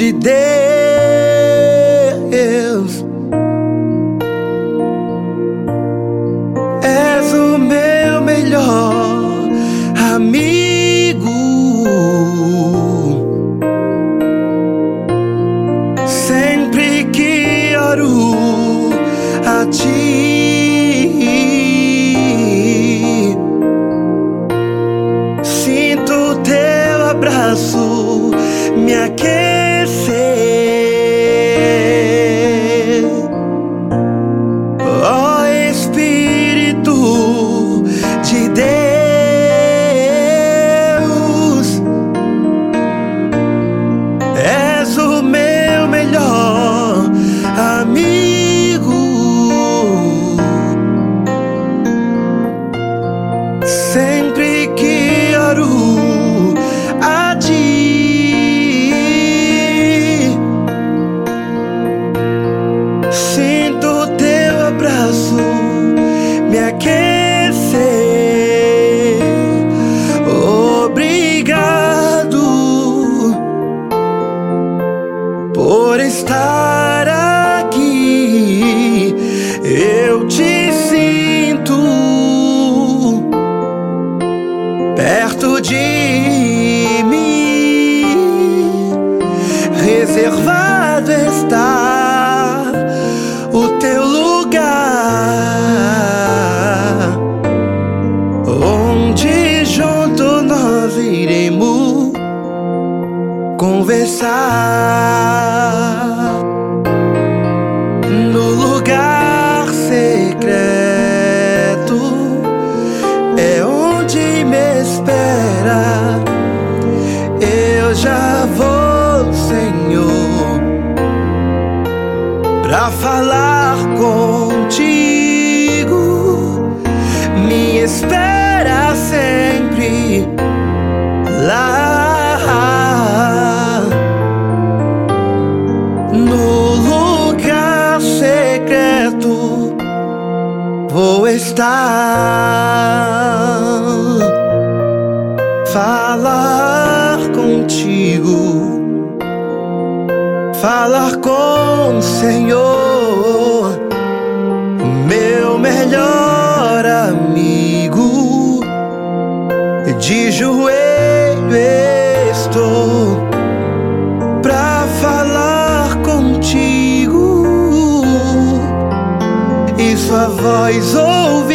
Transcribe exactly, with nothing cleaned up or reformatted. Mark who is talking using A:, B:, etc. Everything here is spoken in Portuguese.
A: de Deus. És o meu melhor amigo. Sempre que oro a Ti, sinto Teu abraço me aquecer. Ó Espírito de Deus, és o meu melhor amigo. Sempre que oro a Ti, sinto Teu abraço me aquecer. Obrigado por estar aqui. Eu Te sinto perto de mim. Reservado está o Teu lugar, onde junto nós iremos conversar. No lugar secreto é onde me espera. Eu já vou, Senhor, pra falar contigo. Me espera sempre lá no lugar secreto. Vou estar, falar contigo, falar com o Senhor, meu melhor amigo. De joelho estou pra falar contigo e sua voz ouvir.